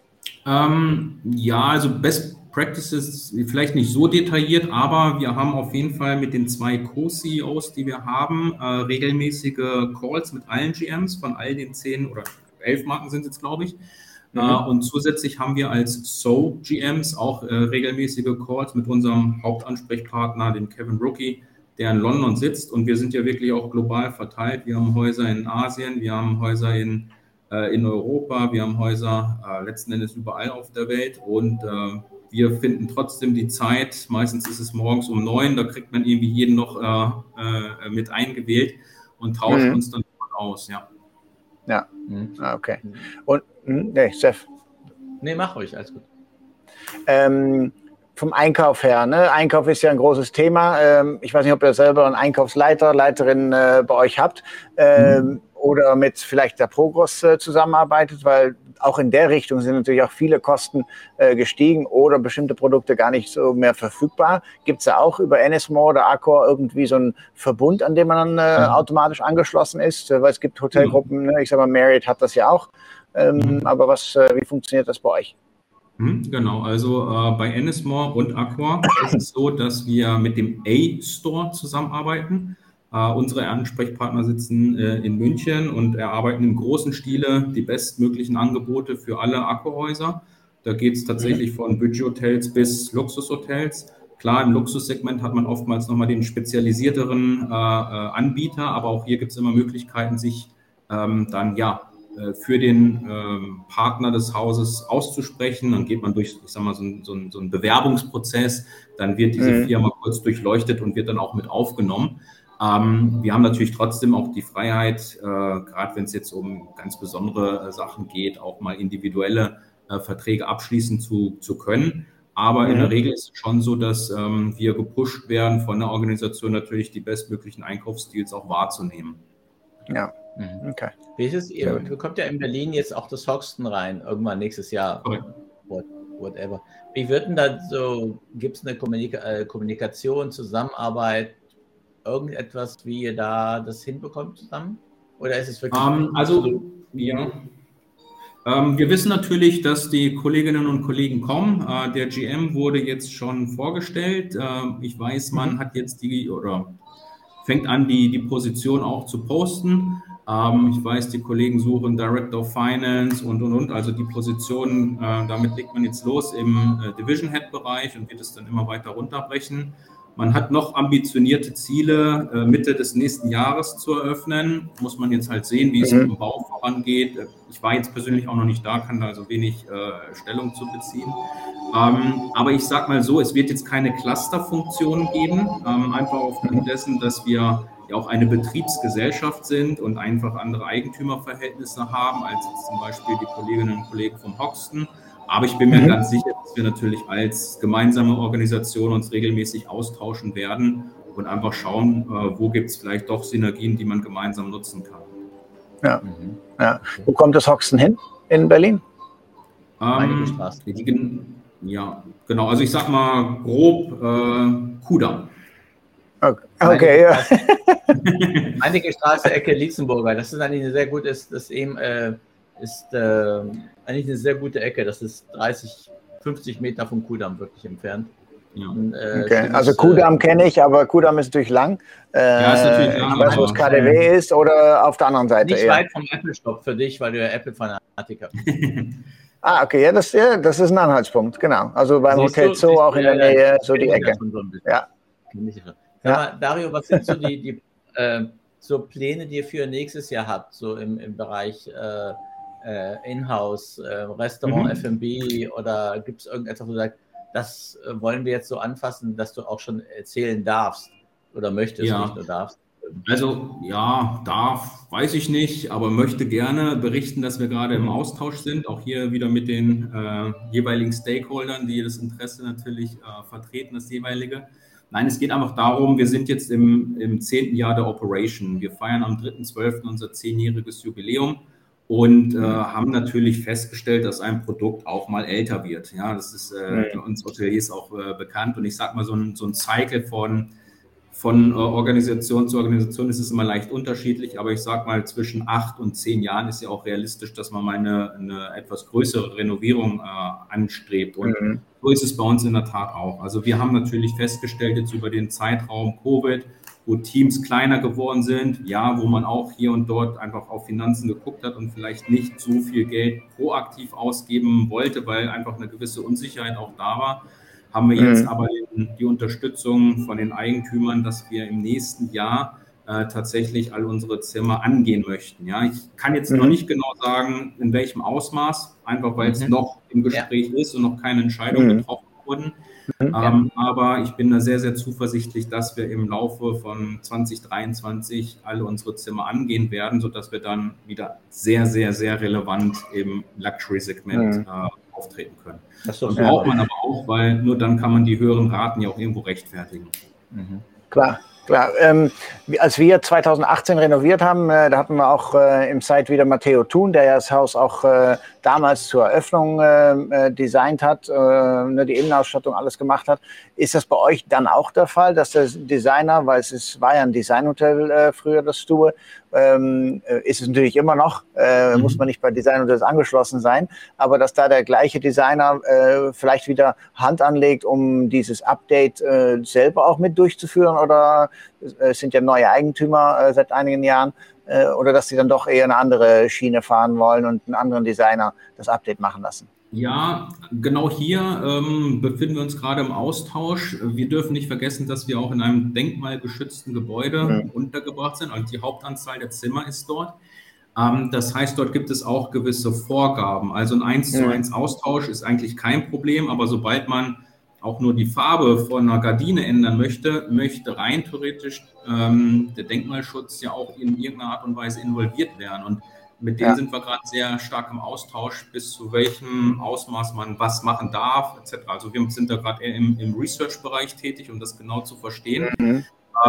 Ja, also Best Practices vielleicht nicht so detailliert, aber wir haben auf jeden Fall mit den 2 Co-CEOs, die wir haben, regelmäßige Calls mit allen GMs von all den 10 oder 11 Marken sind es jetzt, glaube ich. Und zusätzlich haben wir als GMs auch regelmäßige Calls mit unserem Hauptansprechpartner, dem Kevin Rookie, der in London sitzt. Und wir sind ja wirklich auch global verteilt. Wir haben Häuser in Asien, wir haben Häuser in Europa, wir haben Häuser letzten Endes überall auf der Welt und wir finden trotzdem die Zeit, meistens ist es morgens um 9, da kriegt man irgendwie jeden noch mit eingewählt und tauscht uns dann aus, Ja, okay. Und, Seth? Nee, mach ruhig, alles gut. Vom Einkauf her, ne? Einkauf ist ja ein großes Thema. Ich weiß nicht, ob ihr selber einen Einkaufsleiter, Leiterin bei euch habt oder mit vielleicht der Progros zusammenarbeitet, weil auch in der Richtung sind natürlich auch viele Kosten gestiegen oder bestimmte Produkte gar nicht so mehr verfügbar. Gibt es da auch über Ennismore oder Accor irgendwie so einen Verbund, an dem man dann automatisch angeschlossen ist? Weil es gibt Hotelgruppen, ne? Ich sage mal, Marriott hat das ja auch. Aber wie funktioniert das bei euch? Genau, also bei Ennismore und Accor ist es so, dass wir mit dem A-Store zusammenarbeiten. Unsere Ansprechpartner sitzen in München und erarbeiten im großen Stile die bestmöglichen Angebote für alle Accor-Häuser. Da geht es tatsächlich von Budget-Hotels bis Luxushotels. Klar, im Luxussegment hat man oftmals nochmal den spezialisierteren Anbieter, aber auch hier gibt es immer Möglichkeiten, sich für den Partner des Hauses auszusprechen. Dann geht man durch, ich sag mal, so einen Bewerbungsprozess. Dann wird diese Firma kurz durchleuchtet und wird dann auch mit aufgenommen. Wir haben natürlich trotzdem auch die Freiheit, gerade wenn es jetzt um ganz besondere Sachen geht, auch mal individuelle Verträge abschließen zu können. Aber in der Regel ist es schon so, dass wir gepusht werden von der Organisation natürlich die bestmöglichen Einkaufsdeals auch wahrzunehmen. Ja. Okay. Wie ist es? Ihr bekommt ja in Berlin jetzt auch das Hoxton rein, irgendwann nächstes Jahr. Whatever. Wie wird denn da so, gibt es eine Kommunikation, Zusammenarbeit, irgendetwas, wie ihr da das hinbekommt zusammen? Oder ist es wirklich... Wir wissen natürlich, dass die Kolleginnen und Kollegen kommen. Der GM wurde jetzt schon vorgestellt. Ich weiß, man hat jetzt fängt an, die Position auch zu posten. Ich weiß, die Kollegen suchen Director of Finance und. Also die Position, damit legt man jetzt los im Division Head Bereich und wird es dann immer weiter runterbrechen. Man hat noch ambitionierte Ziele, Mitte des nächsten Jahres zu eröffnen. Muss man jetzt halt sehen, wie es im Bau vorangeht. Ich war jetzt persönlich auch noch nicht da, kann da also wenig Stellung zu beziehen. Aber ich sag mal so, es wird jetzt keine Clusterfunktion geben, einfach aufgrund dessen, dass wir ja auch eine Betriebsgesellschaft sind und einfach andere Eigentümerverhältnisse haben, als jetzt zum Beispiel die Kolleginnen und Kollegen vom Hoxton. Aber ich bin mir ganz sicher, dass wir natürlich als gemeinsame Organisation uns regelmäßig austauschen werden und einfach schauen, wo gibt es vielleicht doch Synergien, die man gemeinsam nutzen kann. Ja. Ja. Wo kommt das Hoxton hin in Berlin? Ja, genau. Also ich sag mal grob Kudamm. Okay, ja. Einige Straße, Ecke Lietzenburger. Das ist eigentlich eine sehr gute, eigentlich eine sehr gute Ecke. Das ist 50 Meter vom Kudamm wirklich entfernt. Ja. Okay. Also Kudamm kenne ich, aber Kudamm ist natürlich lang. Ja, ist natürlich lang. Ich weiß, wo das KDW ist oder auf der anderen Seite. Nicht weit vom Apple-Shop für dich, weil du ja Apple-Fanatiker bist. Okay, ja, das ist ein Anhaltspunkt, genau. Also beim Hotel Zoo auch in der Nähe, so die Ecke. Ja. Ja. Dario, was sind so die so Pläne, die ihr für nächstes Jahr habt, so im Bereich Inhouse, Restaurant, F&B, oder gibt es irgendetwas, wo du sagst, das wollen wir jetzt so anfassen, dass du auch schon erzählen darfst oder möchtest, nicht nur darfst? Also ja, weiß ich nicht, aber möchte gerne berichten, dass wir gerade im Austausch sind, auch hier wieder mit den jeweiligen Stakeholdern, die das Interesse natürlich vertreten, das jeweilige. Nein, es geht einfach darum, wir sind jetzt im 10. Jahr der Operation. Wir feiern am 3.12. unser 10-jähriges Jubiläum und haben natürlich festgestellt, dass ein Produkt auch mal älter wird. Ja, das ist für uns Hoteliers auch bekannt. Und ich sage mal, so ein Cycle von Organisation zu Organisation ist es immer leicht unterschiedlich, aber ich sage mal, zwischen 8 und 10 Jahren ist ja auch realistisch, dass man mal eine etwas größere Renovierung anstrebt. Und so ist es bei uns in der Tat auch. Also wir haben natürlich festgestellt, jetzt über den Zeitraum Covid, wo Teams kleiner geworden sind, ja, wo man auch hier und dort einfach auf Finanzen geguckt hat und vielleicht nicht so viel Geld proaktiv ausgeben wollte, weil einfach eine gewisse Unsicherheit auch da war, haben wir jetzt aber die Unterstützung von den Eigentümern, dass wir im nächsten Jahr tatsächlich all unsere Zimmer angehen möchten. Ja, ich kann jetzt noch nicht genau sagen, in welchem Ausmaß, einfach weil es noch im Gespräch ist und noch keine Entscheidungen getroffen wurden. Aber ich bin da sehr, sehr zuversichtlich, dass wir im Laufe von 2023 alle unsere Zimmer angehen werden, sodass wir dann wieder sehr, sehr, sehr relevant im Luxury-Segment auftreten können. Das braucht man aber auch, weil nur dann kann man die höheren Raten ja auch irgendwo rechtfertigen. Klar. Als wir 2018 renoviert haben, da hatten wir auch im Site wieder Matteo Thun, der ja das Haus auch damals zur Eröffnung designt hat, die Innenausstattung alles gemacht hat. Ist das bei euch dann auch der Fall, dass der Designer, weil war ja ein Designhotel früher, das Stue, ist es natürlich immer noch, muss man nicht bei Designhotels angeschlossen sein, aber dass da der gleiche Designer vielleicht wieder Hand anlegt, um dieses Update selber auch mit durchzuführen, oder es sind ja neue Eigentümer seit einigen Jahren, oder dass sie dann doch eher eine andere Schiene fahren wollen und einen anderen Designer das Update machen lassen? Ja, genau hier befinden wir uns gerade im Austausch. Wir dürfen nicht vergessen, dass wir auch in einem denkmalgeschützten Gebäude untergebracht sind. Also die Hauptanzahl der Zimmer ist dort. Das heißt, dort gibt es auch gewisse Vorgaben. Also ein 1:1 Austausch ist eigentlich kein Problem, aber sobald man auch nur die Farbe von einer Gardine ändern möchte rein theoretisch der Denkmalschutz ja auch in irgendeiner Art und Weise involviert werden. Und mit denen sind wir gerade sehr stark im Austausch, bis zu welchem Ausmaß man was machen darf, etc. Also wir sind da gerade eher im Research-Bereich tätig, um das genau zu verstehen.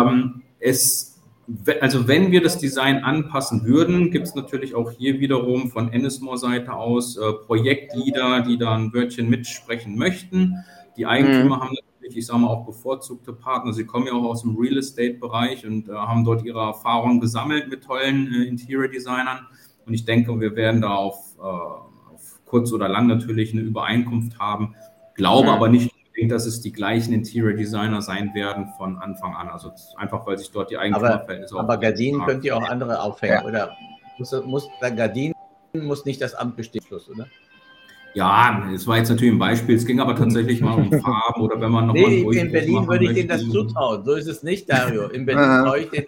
Also wenn wir das Design anpassen würden, gibt es natürlich auch hier wiederum von Ennismore-Seite aus Projektleader, die da ein Wörtchen mitsprechen möchten. Die Eigentümer haben natürlich, ich sage mal, auch bevorzugte Partner. Sie kommen ja auch aus dem Real Estate-Bereich und haben dort ihre Erfahrungen gesammelt mit tollen Interior-Designern. Und ich denke, wir werden da auf kurz oder lang natürlich eine Übereinkunft haben. Glaube aber nicht unbedingt, dass es die gleichen Interior Designer sein werden von Anfang an. Also einfach, weil sich dort die Eigentümerverhältnisse aber Gardinen könnt ihr auch andere aufhängen, oder? Gardinen muss nicht das Amt bestimmen, oder? Ja, es war jetzt natürlich ein Beispiel. Es ging aber tatsächlich mal um Farben oder wenn man nochmal. In Berlin würde ich denen das zutrauen. So ist es nicht, Dario. In Berlin traue ich denen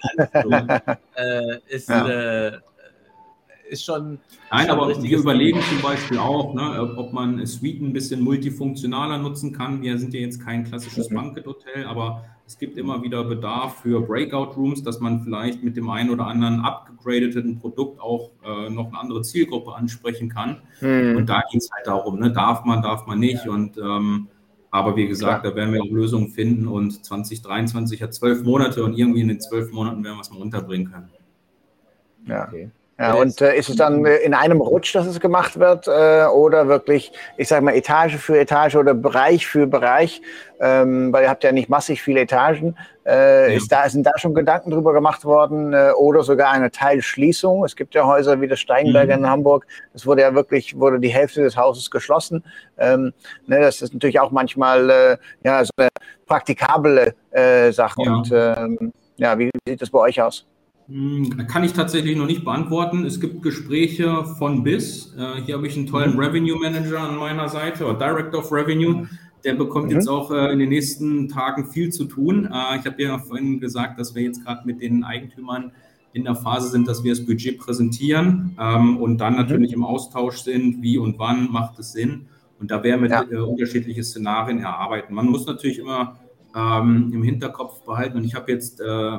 alles zu. Ist schon. Nein, aber wir überlegen zum Beispiel auch, ob man Suiten ein bisschen multifunktionaler nutzen kann. Wir sind ja jetzt kein klassisches Banquet-Hotel, aber es gibt immer wieder Bedarf für Breakout-Rooms, dass man vielleicht mit dem einen oder anderen abgegradeten Produkt auch noch eine andere Zielgruppe ansprechen kann. Und da geht es halt darum, darf man nicht. Und aber wie gesagt, da werden wir auch Lösungen finden. Und 2023 hat 12 Monate und irgendwie in den 12 Monaten werden wir es mal unterbringen können. Ja. Okay. Ja, und ist es dann in einem Rutsch, dass es gemacht wird, oder wirklich, ich sage mal, Etage für Etage oder Bereich für Bereich, weil ihr habt ja nicht massig viele Etagen. Sind da schon Gedanken drüber gemacht worden, oder sogar eine Teilschließung? Es gibt ja Häuser wie das Steigenberger in Hamburg, wurde die Hälfte des Hauses geschlossen. Das ist natürlich auch manchmal so eine praktikable Sache. Ja. Und wie sieht das bei euch aus? Kann ich tatsächlich noch nicht beantworten. Es gibt Gespräche von bis. Hier habe ich einen tollen Revenue Manager an meiner Seite, oder Director of Revenue. Der bekommt jetzt auch in den nächsten Tagen viel zu tun. Ich habe ja vorhin gesagt, dass wir jetzt gerade mit den Eigentümern in der Phase sind, dass wir das Budget präsentieren und dann natürlich im Austausch sind, wie und wann macht es Sinn. Und da werden wir unterschiedliche Szenarien erarbeiten. Man muss natürlich immer im Hinterkopf behalten, und ich habe jetzt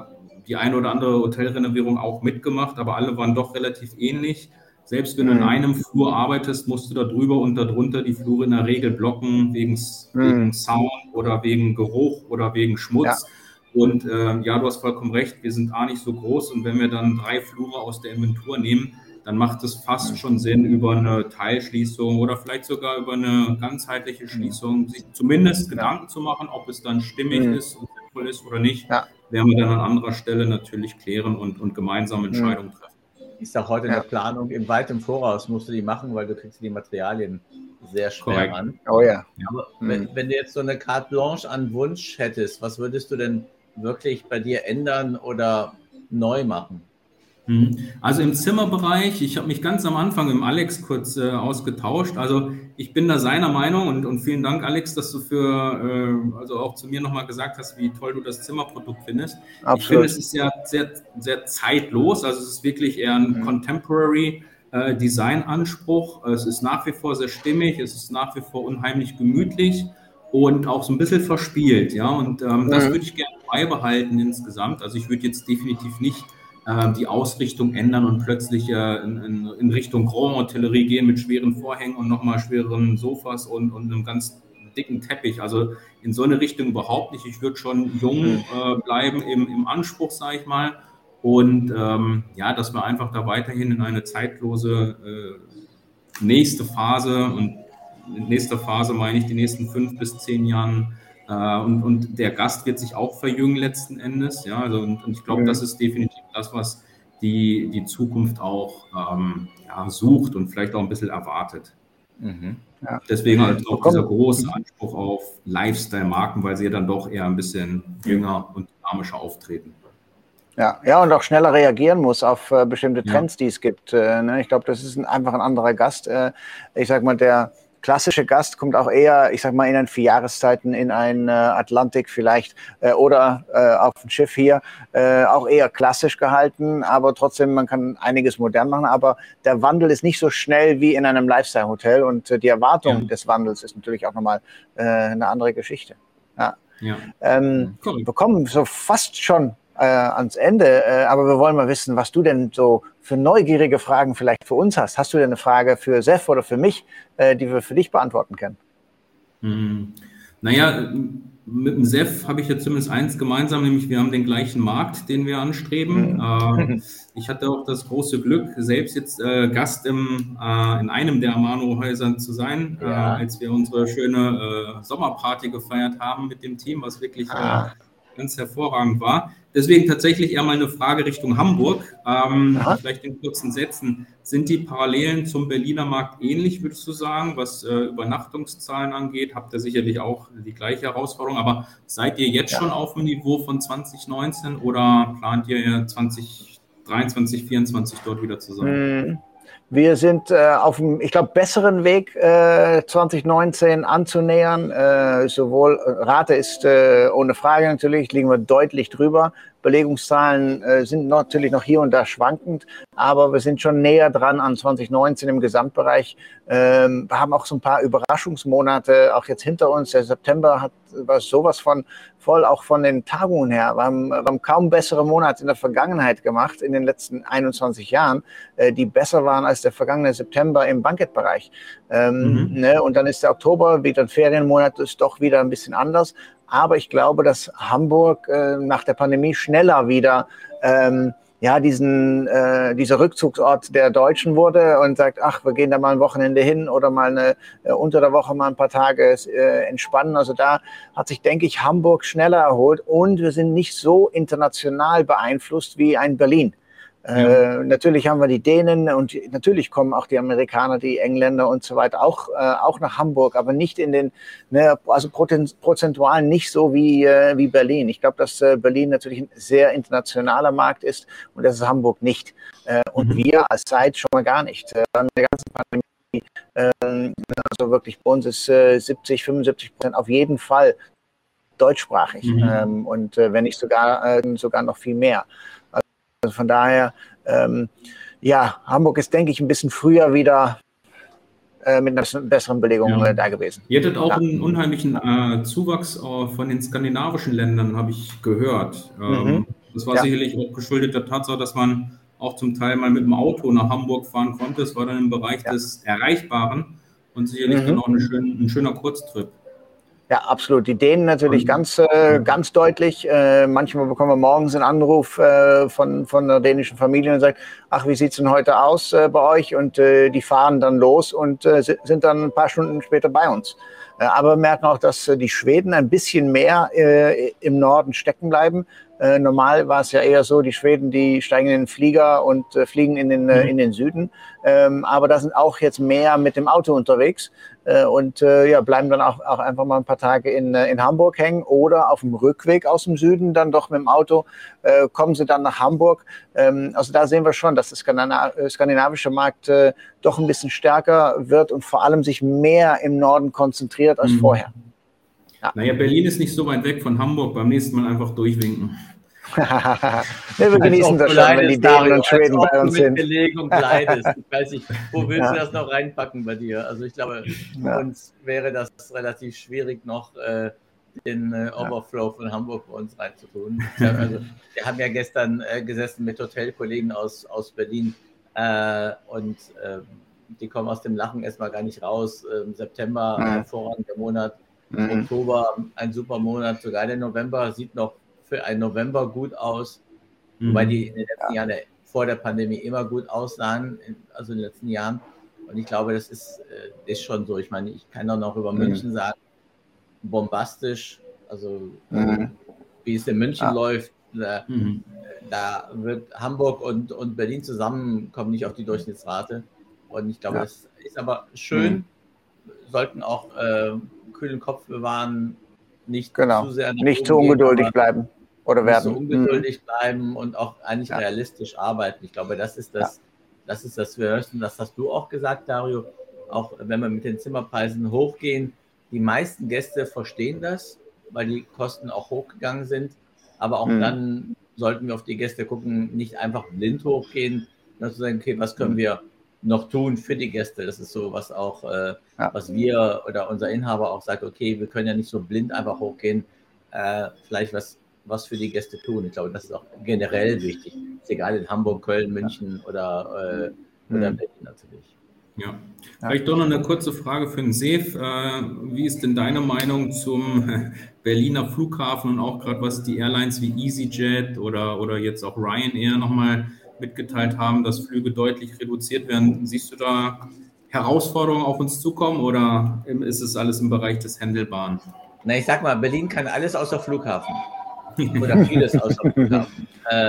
die eine oder andere Hotelrenovierung auch mitgemacht, aber alle waren doch relativ ähnlich. Selbst wenn du in einem Flur arbeitest, musst du da drüber und darunter die Flure in der Regel blocken, wegen Sound oder wegen Geruch oder wegen Schmutz. Ja. Und ja, du hast vollkommen recht, wir sind A nicht so groß und wenn wir dann 3 Flure aus der Inventur nehmen, dann macht es fast schon Sinn, über eine Teilschließung oder vielleicht sogar über eine ganzheitliche Schließung sich zumindest Gedanken zu machen, ob es dann stimmig ist und sinnvoll ist oder nicht, werden wir dann an anderer Stelle natürlich klären und gemeinsam Entscheidungen treffen. Ist auch heute eine Planung weit im Voraus, musst du die machen, weil du kriegst die Materialien sehr schwer an. Oh ja. Aber wenn du jetzt so eine Carte Blanche an Wunsch hättest, was würdest du denn wirklich bei dir ändern oder neu machen? Also im Zimmerbereich, ich habe mich ganz am Anfang mit dem Alex kurz ausgetauscht. Also ich bin da seiner Meinung und vielen Dank, Alex, dass du also auch zu mir nochmal gesagt hast, wie toll du das Zimmerprodukt findest. Absolut. Ich finde, es ist ja sehr, sehr zeitlos. Also es ist wirklich eher ein Contemporary Design-Anspruch. Es ist nach wie vor sehr stimmig, es ist nach wie vor unheimlich gemütlich und auch so ein bisschen verspielt. Ja, und das würde ich gerne beibehalten insgesamt. Also ich würde jetzt definitiv nicht die Ausrichtung ändern und plötzlich in Richtung Grand Hotellerie gehen mit schweren Vorhängen und nochmal schweren Sofas und einem ganz dicken Teppich. Also in so eine Richtung überhaupt nicht. Ich würde schon jung bleiben im Anspruch, sage ich mal. Und ja, dass wir einfach da weiterhin in eine zeitlose nächste Phase, und in nächster Phase meine ich die nächsten 5 bis 10 Jahren, und der Gast wird sich auch verjüngen letzten Endes. Ja, also, und ich glaube, das ist definitiv das, was die Zukunft auch sucht und vielleicht auch ein bisschen erwartet. Ja. Deswegen halt auch dieser große Anspruch auf Lifestyle-Marken, weil sie ja dann doch eher ein bisschen jünger und dynamischer auftreten. Ja, und auch schneller reagieren muss auf bestimmte Trends, die es gibt. Ne? Ich glaube, das ist einfach ein anderer Gast. Ich sag mal, der klassische Gast kommt auch eher, ich sag mal, in den 4 Jahreszeiten in ein Atlantik vielleicht oder auf ein Schiff hier, auch eher klassisch gehalten, aber trotzdem, man kann einiges modern machen, aber der Wandel ist nicht so schnell wie in einem Lifestyle-Hotel und die Erwartung des Wandels ist natürlich auch nochmal eine andere Geschichte. Wir kommen so fast schon ans Ende, aber wir wollen mal wissen, was du denn so für neugierige Fragen vielleicht für uns hast. Hast du denn eine Frage für Sef oder für mich, die wir für dich beantworten können? Naja, mit dem Sef habe ich ja zumindest eins gemeinsam, nämlich wir haben den gleichen Markt, den wir anstreben. Ich hatte auch das große Glück, selbst jetzt Gast in einem der Amano-Häusern zu sein, als wir unsere schöne Sommerparty gefeiert haben mit dem Team, was wirklich ganz hervorragend war. Deswegen tatsächlich eher mal eine Frage Richtung Hamburg. Vielleicht in kurzen Sätzen. Sind die Parallelen zum Berliner Markt ähnlich, würdest du sagen, was Übernachtungszahlen angeht? Habt ihr sicherlich auch die gleiche Herausforderung, aber seid ihr jetzt schon auf dem Niveau von 2019 oder plant ihr 2023, 2024 dort wieder zu sein? Wir sind auf einem, ich glaube, besseren Weg 2019 anzunähern. Sowohl Rate ist ohne Frage natürlich, liegen wir deutlich drüber. Belegungszahlen sind natürlich noch hier und da schwankend, aber wir sind schon näher dran an 2019 im Gesamtbereich. Wir haben auch so ein paar Überraschungsmonate auch jetzt hinter uns. Der September war sowas von voll, auch von den Tagungen her. Wir haben kaum bessere Monate in der Vergangenheit gemacht, in den letzten 21 Jahren, die besser waren als der vergangene September im Bankettbereich. Ne? Und dann ist der Oktober wieder ein Ferienmonat, ist doch wieder ein bisschen anders. Aber ich glaube, dass Hamburg nach der Pandemie schneller wieder dieser Rückzugsort der Deutschen wurde und sagt, ach, wir gehen da mal ein Wochenende hin oder mal unter der Woche mal ein paar Tage entspannen. Also da hat sich, denke ich, Hamburg schneller erholt und wir sind nicht so international beeinflusst wie ein Berlin. Natürlich haben wir die Dänen und natürlich kommen auch die Amerikaner, die Engländer und so weiter auch nach Hamburg, aber nicht in den, also prozentual nicht so wie Berlin. Ich glaube, dass Berlin natürlich ein sehr internationaler Markt ist und das ist Hamburg nicht. Und wir als Site schon mal gar nicht. An der ganzen Pandemie, also wirklich bei uns ist 70-75% auf jeden Fall deutschsprachig und wenn nicht sogar noch viel mehr. Also von daher, Hamburg ist, denke ich, ein bisschen früher wieder mit einer besseren Belegung da gewesen. Ihr hattet auch einen unheimlichen Zuwachs von den skandinavischen Ländern, habe ich gehört. Das war sicherlich auch geschuldet der Tatsache, dass man auch zum Teil mal mit dem Auto nach Hamburg fahren konnte. Es war dann im Bereich des Erreichbaren und sicherlich dann auch ein schöner Kurztrip. Ja, absolut. Die Dänen natürlich ganz deutlich. Manchmal bekommen wir morgens einen Anruf von einer dänischen Familie und sagt, ach, wie sieht's denn heute aus bei euch? Und die fahren dann los und sind dann ein paar Stunden später bei uns. Aber wir merken auch, dass die Schweden ein bisschen mehr im Norden stecken bleiben. Normal war es ja eher so, die Schweden, die steigen in den Flieger und fliegen in den Süden. Aber da sind auch jetzt mehr mit dem Auto unterwegs und bleiben dann auch einfach mal ein paar Tage in Hamburg hängen oder auf dem Rückweg aus dem Süden dann doch mit dem Auto kommen sie dann nach Hamburg. Also da sehen wir schon, dass der skandinavische Markt doch ein bisschen stärker wird und vor allem sich mehr im Norden konzentriert als vorher. Ja. Naja, Berlin ist nicht so weit weg von Hamburg. Beim nächsten Mal einfach durchwinken. Wir genießen das schon, wenn die Dänen und Schweden bei uns sind. Belegung leidest. Ich weiß nicht, wo willst du das noch reinpacken bei dir? Also ich glaube, für uns wäre das relativ schwierig, noch den Overflow von Hamburg bei uns reinzutun. Also, wir haben ja gestern gesessen mit Hotelkollegen aus Berlin und die kommen aus dem Lachen erstmal gar nicht raus. September, ein hervorragender Monat. Oktober, ein super Monat, sogar der November sieht noch für einen November gut aus, wobei die in den letzten Jahren vor der Pandemie immer gut aussahen, also in den letzten Jahren. Und ich glaube, das ist schon so. Ich meine, ich kann auch noch über München sagen, bombastisch, also wie es in München läuft, da wird Hamburg und Berlin zusammen kommen nicht auf die Durchschnittsrate. Und ich glaube, das ist aber schön, sollten auch kühlen Kopf bewahren, nicht zu sehr nicht zu ungeduldig bleiben oder werden. Nicht so ungeduldig bleiben und auch eigentlich realistisch arbeiten. Ich glaube, das ist das Höchste. Das hast du auch gesagt, Dario. Auch wenn wir mit den Zimmerpreisen hochgehen, die meisten Gäste verstehen das, weil die Kosten auch hochgegangen sind. Aber auch dann sollten wir auf die Gäste gucken, nicht einfach blind hochgehen, sondern zu sagen, okay, was können wir noch tun für die Gäste? Das ist so, was auch, was wir oder unser Inhaber auch sagt, okay, wir können ja nicht so blind einfach hochgehen, vielleicht was für die Gäste tun. Ich glaube, das ist auch generell wichtig. Ist egal in Hamburg, Köln, München oder Berlin natürlich. Ja, vielleicht doch noch eine kurze Frage für den Seef. Wie ist denn deine Meinung zum Berliner Flughafen und auch gerade was die Airlines wie EasyJet oder jetzt auch Ryanair nochmal mitgeteilt haben, dass Flüge deutlich reduziert werden? Siehst du da Herausforderungen auf uns zukommen oder ist es alles im Bereich des Handelbaren? Na, ich sag mal, Berlin kann alles außer Flughafen. Oder vieles außer Flughafen.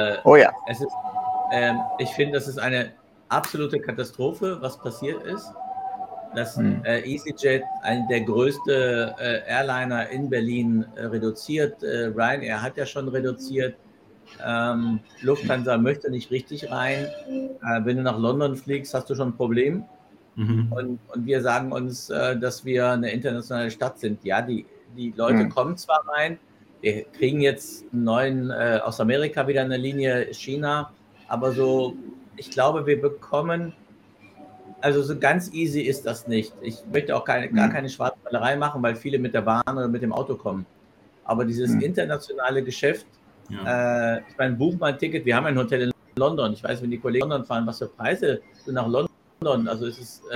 Ich finde, das ist eine absolute Katastrophe, was passiert ist. Dass EasyJet, der größte Airliner in Berlin, reduziert. Ryanair hat ja schon reduziert. Lufthansa möchte nicht richtig rein. Wenn du nach London fliegst, hast du schon ein Problem. Und wir sagen uns, dass wir eine internationale Stadt sind. Ja, die Leute kommen zwar rein, wir kriegen jetzt einen neuen, aus Amerika wieder eine Linie, China, aber so, ich glaube, wir bekommen, also so ganz easy ist das nicht. Ich möchte auch gar keine Schwarzmalerei machen, weil viele mit der Bahn oder mit dem Auto kommen. Aber dieses internationale Geschäft, ich meine, buch mal ein Ticket, wir haben ein Hotel in London, ich weiß, wenn die Kollegen in London fahren, was für Preise sind nach London, also es ist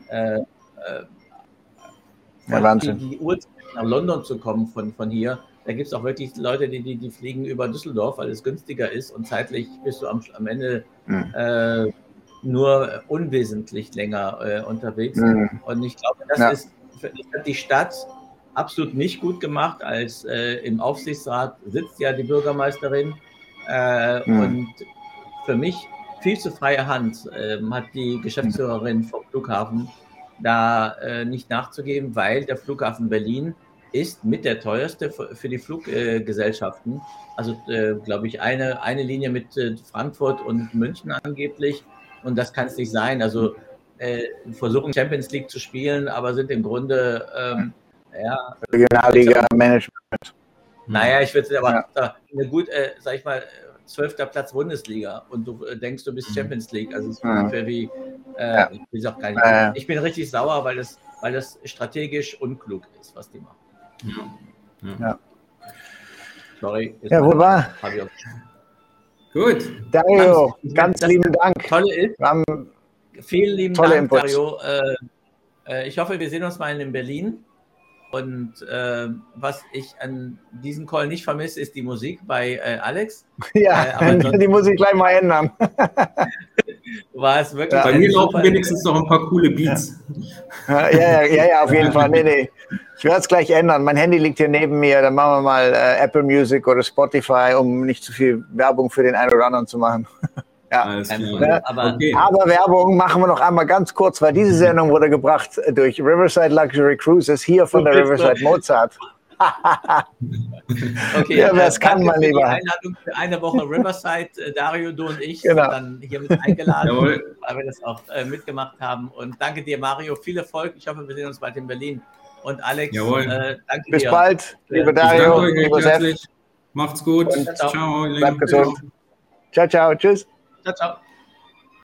Wahnsinn. Die Uhrzeit nach London zu kommen von hier, da gibt es auch wirklich Leute, die fliegen über Düsseldorf, weil es günstiger ist und zeitlich bist du am Ende nur unwesentlich länger unterwegs. Und ich glaube, das hat die Stadt absolut nicht gut gemacht, als im Aufsichtsrat sitzt ja die Bürgermeisterin und für mich viel zu freie Hand hat die Geschäftsführerin vom Flughafen da nicht nachzugeben, weil der Flughafen Berlin ist mit der teuerste für die Fluggesellschaften. Also glaube ich eine Linie mit Frankfurt und München angeblich und das kann es nicht sein. Also versuchen Champions League zu spielen, aber sind im Grunde Regionalliga-Management. Naja, ich würde aber eine gut, sag ich mal, 12. Platz Bundesliga und du denkst, du bist Champions League. Also es ist ungefähr wie, ich auch gar nicht. Ich bin richtig sauer, weil das strategisch unklug ist, was die machen. Ja. Sorry. Ja, wunderbar. Gut. Dario, ganz lieben Dank. Tolle ist. Vielen lieben tolle Dank, Inputs. Dario. Ich hoffe, wir sehen uns mal in Berlin. Und was ich an diesem Call nicht vermisse, ist die Musik bei Alex. Ja, aber die muss ich gleich mal ändern. War es wirklich bei mir laufen wenigstens noch ein paar coole Beats. Ja, auf jeden Fall. Nee. Ich werde es gleich ändern. Mein Handy liegt hier neben mir. Dann machen wir mal Apple Music oder Spotify, um nicht zu viel Werbung für den einen oder anderen zu machen. Ja, aber Werbung machen wir noch einmal ganz kurz, weil diese Sendung wurde gebracht durch Riverside Luxury Cruises hier von der Riverside Mozart. Okay, ja, das kann man lieber. Die Einladung für eine Woche Riverside, Dario, du und ich sind dann hier mit eingeladen, weil wir das auch mitgemacht haben. Und danke dir, Mario. Viel Erfolg. Ich hoffe, wir sehen uns bald in Berlin. Und Alex, danke dir. Bis bald, liebe Dario, lieber Sepp. Macht's gut. Und ciao. Bleibt gesund. Ciao, tschüss. Ciao.